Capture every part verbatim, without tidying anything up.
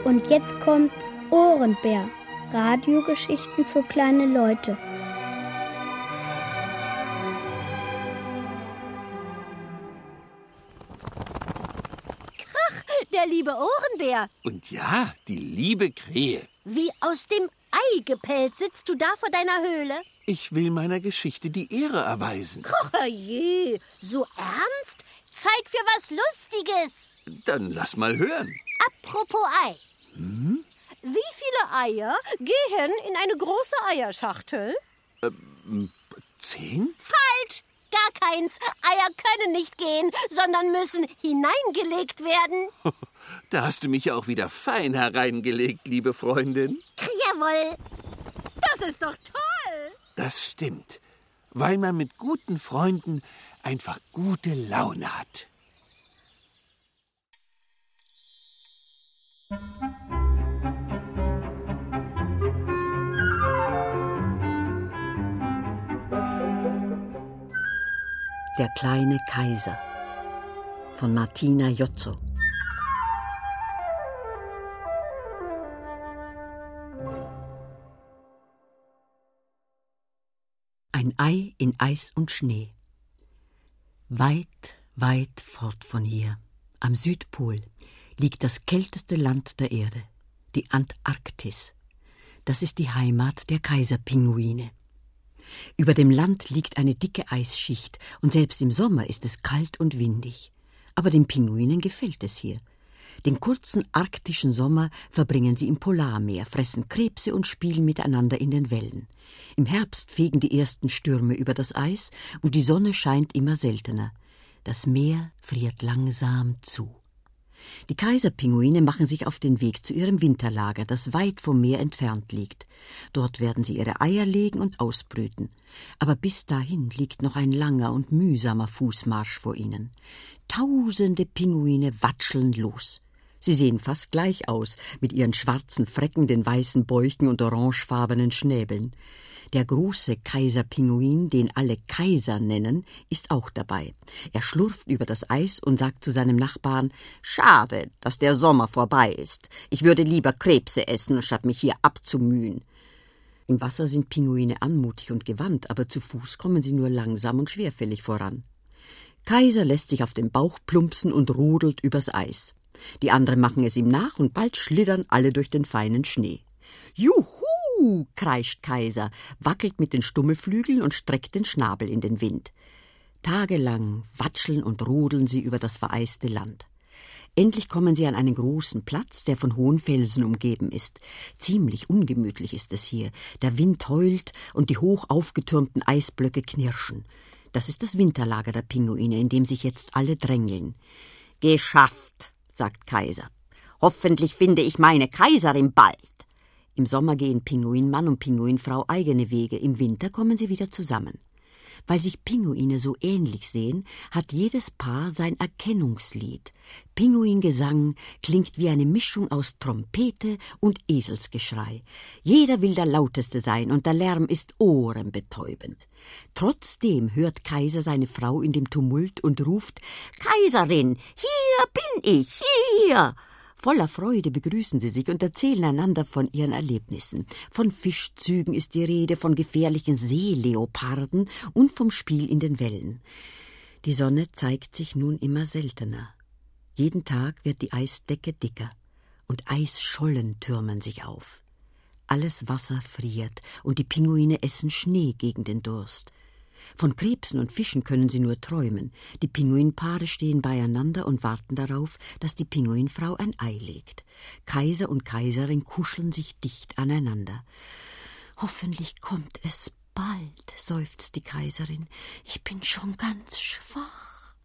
Und jetzt kommt Ohrenbär. Radiogeschichten für kleine Leute. Krach, der liebe Ohrenbär. Und ja, die liebe Krähe. Wie aus dem Ei gepellt sitzt du da vor deiner Höhle? Ich will meiner Geschichte die Ehre erweisen. Ach je, so ernst? Zeig für was Lustiges. Dann lass mal hören. Apropos Ei. Hm? Wie viele Eier gehen in eine große Eierschachtel? Ähm, zehn? Falsch, gar keins. Eier können nicht gehen, sondern müssen hineingelegt werden. Da hast du mich ja auch wieder fein hereingelegt, liebe Freundin. Jawohl. Das ist doch toll. Das stimmt, weil man mit guten Freunden einfach gute Laune hat. Der kleine Kaiser von Martina Jozzo. Ein Ei in Eis und Schnee. Weit, weit fort von hier, am Südpol, liegt das kälteste Land der Erde, die Antarktis. Das ist die Heimat der Kaiserpinguine. Über dem Land liegt eine dicke Eisschicht und selbst im Sommer ist es kalt und windig. Aber den Pinguinen gefällt es hier. Den kurzen arktischen Sommer verbringen sie im Polarmeer, fressen Krebse und spielen miteinander in den Wellen. Im Herbst fegen die ersten Stürme über das Eis und die Sonne scheint immer seltener. Das Meer friert langsam zu. Die Kaiserpinguine machen sich auf den Weg zu ihrem Winterlager, das weit vom Meer entfernt liegt. Dort werden sie ihre Eier legen und ausbrüten. Aber bis dahin liegt noch ein langer und mühsamer Fußmarsch vor ihnen. Tausende Pinguine watscheln los. Sie sehen fast gleich aus, mit ihren schwarzen Flecken, den weißen Bäuchen und orangefarbenen Schnäbeln. Der große Kaiserpinguin, den alle Kaiser nennen, ist auch dabei. Er schlurft über das Eis und sagt zu seinem Nachbarn: »Schade, dass der Sommer vorbei ist. Ich würde lieber Krebse essen, statt mich hier abzumühen.« Im Wasser sind Pinguine anmutig und gewandt, aber zu Fuß kommen sie nur langsam und schwerfällig voran. Kaiser lässt sich auf den Bauch plumpsen und rodelt übers Eis. Die anderen machen es ihm nach und bald schlittern alle durch den feinen Schnee. »Juhu«, kreischt Kaiser, wackelt mit den Stummelflügeln und streckt den Schnabel in den Wind. Tagelang watscheln und rodeln sie über das vereiste Land. Endlich kommen sie an einen großen Platz, der von hohen Felsen umgeben ist. Ziemlich ungemütlich ist es hier. Der Wind heult und die hoch aufgetürmten Eisblöcke knirschen. Das ist das Winterlager der Pinguine, in dem sich jetzt alle drängeln. »Geschafft«, sagt Kaiser. »Hoffentlich finde ich meine Kaiserin bald.« Im Sommer gehen Pinguinmann und Pinguinfrau eigene Wege, im Winter kommen sie wieder zusammen. Weil sich Pinguine so ähnlich sehen, hat jedes Paar sein Erkennungslied. Pinguingesang klingt wie eine Mischung aus Trompete und Eselsgeschrei. Jeder will der Lauteste sein und der Lärm ist ohrenbetäubend. Trotzdem hört Kaiser seine Frau in dem Tumult und ruft: »Kaiserin, hier bin ich, hier!« Voller Freude begrüßen sie sich und erzählen einander von ihren Erlebnissen. Von Fischzügen ist die Rede, von gefährlichen Seeleoparden und vom Spiel in den Wellen. Die Sonne zeigt sich nun immer seltener. Jeden Tag wird die Eisdecke dicker und Eisschollen türmen sich auf. Alles Wasser friert und die Pinguine essen Schnee gegen den Durst. Von Krebsen und Fischen können sie nur träumen. Die Pinguinpaare stehen beieinander und warten darauf, dass die Pinguinfrau ein Ei legt. Kaiser und Kaiserin kuscheln sich dicht aneinander. »Hoffentlich kommt es bald«, seufzt die Kaiserin. »Ich bin schon ganz schwach.«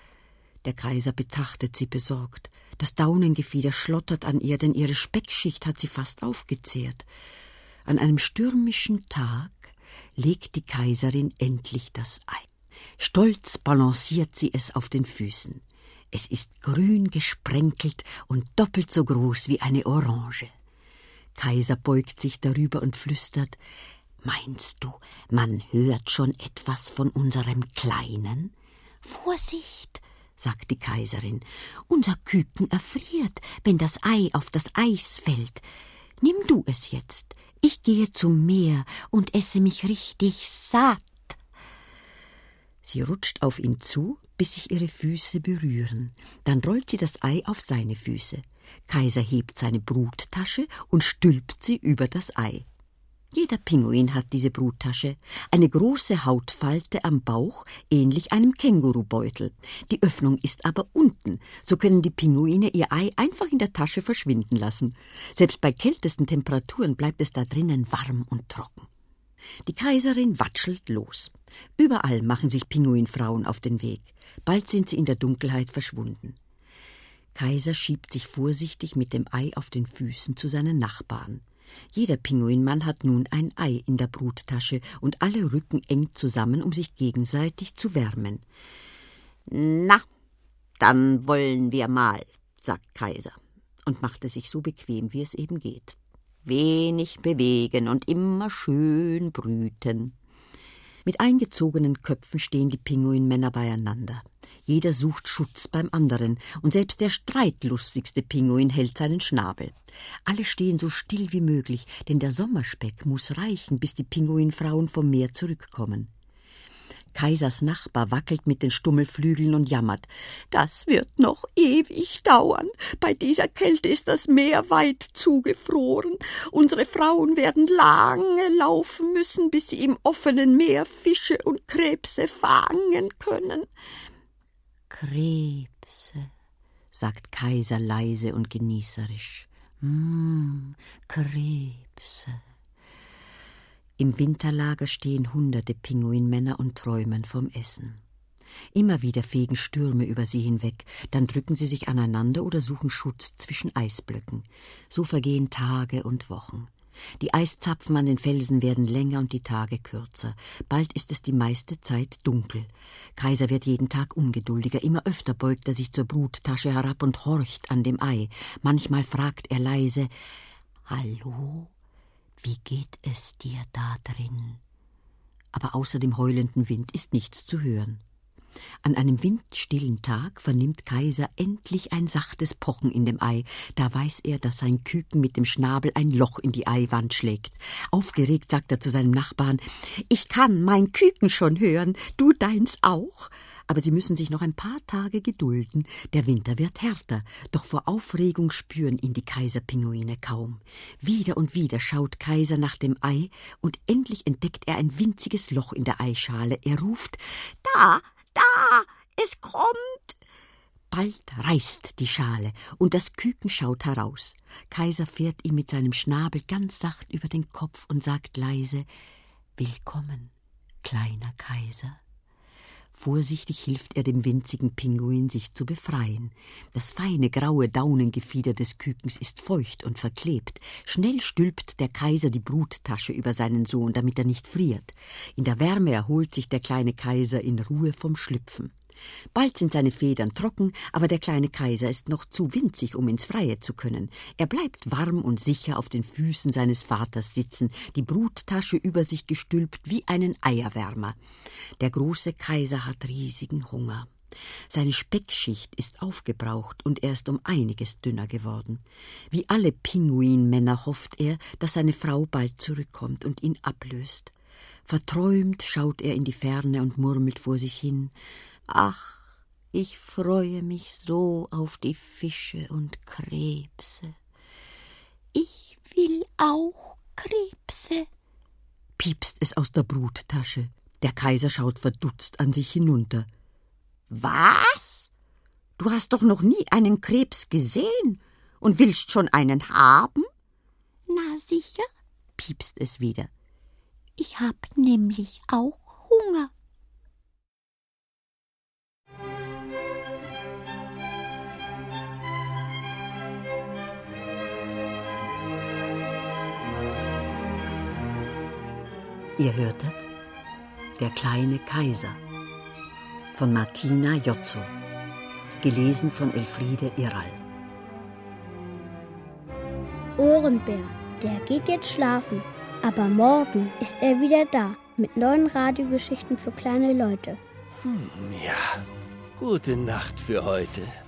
Der Kaiser betrachtet sie besorgt. Das Daunengefieder schlottert an ihr, denn ihre Speckschicht hat sie fast aufgezehrt. An einem stürmischen Tag legt die Kaiserin endlich das Ei. Stolz balanciert sie es auf den Füßen. Es ist grün gesprenkelt und doppelt so groß wie eine Orange. Kaiser beugt sich darüber und flüstert: »Meinst du, man hört schon etwas von unserem Kleinen?« »Vorsicht«, sagt die Kaiserin. »Unser Küken erfriert, wenn das Ei auf das Eis fällt. Nimm du es jetzt. Ich gehe zum Meer und esse mich richtig satt.« Sie rutscht auf ihn zu, bis sich ihre Füße berühren. Dann rollt sie das Ei auf seine Füße. Kaiser hebt seine Bruttasche und stülpt sie über das Ei. Jeder Pinguin hat diese Bruttasche, eine große Hautfalte am Bauch, ähnlich einem Kängurubeutel. Die Öffnung ist aber unten, so können die Pinguine ihr Ei einfach in der Tasche verschwinden lassen. Selbst bei kältesten Temperaturen bleibt es da drinnen warm und trocken. Die Kaiserin watschelt los. Überall machen sich Pinguinfrauen auf den Weg. Bald sind sie in der Dunkelheit verschwunden. Kaiser schiebt sich vorsichtig mit dem Ei auf den Füßen zu seinen Nachbarn. Jeder Pinguinmann hat nun ein Ei in der Bruttasche und alle rücken eng zusammen, um sich gegenseitig zu wärmen. »Na, dann wollen wir mal«, sagt Kaiser und machte sich so bequem, wie es eben geht. »Wenig bewegen und immer schön brüten.« Mit eingezogenen Köpfen stehen die Pinguinmänner beieinander. Jeder sucht Schutz beim anderen, und selbst der streitlustigste Pinguin hält seinen Schnabel. Alle stehen so still wie möglich, denn der Sommerspeck muss reichen, bis die Pinguinfrauen vom Meer zurückkommen. Kaisers Nachbar wackelt mit den Stummelflügeln und jammert. »Das wird noch ewig dauern. Bei dieser Kälte ist das Meer weit zugefroren. Unsere Frauen werden lange laufen müssen, bis sie im offenen Meer Fische und Krebse fangen können.« »Krebse«, sagt Kaiser leise und genießerisch. »Mm, Krebse.« Im Winterlager stehen hunderte Pinguinmänner und träumen vom Essen. Immer wieder fegen Stürme über sie hinweg, dann drücken sie sich aneinander oder suchen Schutz zwischen Eisblöcken. So vergehen Tage und Wochen. Die Eiszapfen an den Felsen werden länger und die Tage kürzer. Bald ist es die meiste Zeit dunkel. Kaiser wird jeden Tag ungeduldiger. Immer öfter beugt er sich zur Bruttasche herab und horcht an dem Ei. Manchmal fragt er leise: »Hallo? Wie geht es dir da drin?« Aber außer dem heulenden Wind ist nichts zu hören. An einem windstillen Tag vernimmt Kaiser endlich ein sachtes Pochen in dem Ei. Da weiß er, dass sein Küken mit dem Schnabel ein Loch in die Eiwand schlägt. Aufgeregt sagt er zu seinem Nachbarn: »Ich kann mein Küken schon hören, du deins auch.« Aber sie müssen sich noch ein paar Tage gedulden. Der Winter wird härter, doch vor Aufregung spüren ihn die Kaiserpinguine kaum. Wieder und wieder schaut Kaiser nach dem Ei, und endlich entdeckt er ein winziges Loch in der Eischale. Er ruft: »Da, da, es kommt!« Bald reißt die Schale, und das Küken schaut heraus. Kaiser fährt ihm mit seinem Schnabel ganz sacht über den Kopf und sagt leise: »Willkommen, kleiner Kaiser.« Vorsichtig hilft er dem winzigen Pinguin, sich zu befreien. Das feine graue Daunengefieder des Kükens ist feucht und verklebt. Schnell stülpt der Kaiser die Bruttasche über seinen Sohn, damit er nicht friert. In der Wärme erholt sich der kleine Kaiser in Ruhe vom Schlüpfen. Bald sind seine Federn trocken, aber der kleine Kaiser ist noch zu winzig, um ins Freie zu können. Er bleibt warm und sicher auf den Füßen seines Vaters sitzen, die Bruttasche über sich gestülpt wie einen Eierwärmer. Der große Kaiser hat riesigen Hunger. Seine Speckschicht ist aufgebraucht und er ist um einiges dünner geworden. Wie alle Pinguinmänner hofft er, dass seine Frau bald zurückkommt und ihn ablöst. Verträumt schaut er in die Ferne und murmelt vor sich hin: »Ach, ich freue mich so auf die Fische und Krebse. Ich will auch Krebse«, piepst es aus der Bruttasche. Der Kaiser schaut verdutzt an sich hinunter. »Was? Du hast doch noch nie einen Krebs gesehen und willst schon einen haben?« »Na sicher«, piepst es wieder. »Ich hab nämlich auch Hunger.« Ihr hörtet »Der kleine Kaiser« von Martina Jozzo, gelesen von Elfriede Irral. Ohrenbär, der geht jetzt schlafen, aber morgen ist er wieder da mit neuen Radiogeschichten für kleine Leute. Hm, ja, Gute Nacht für heute.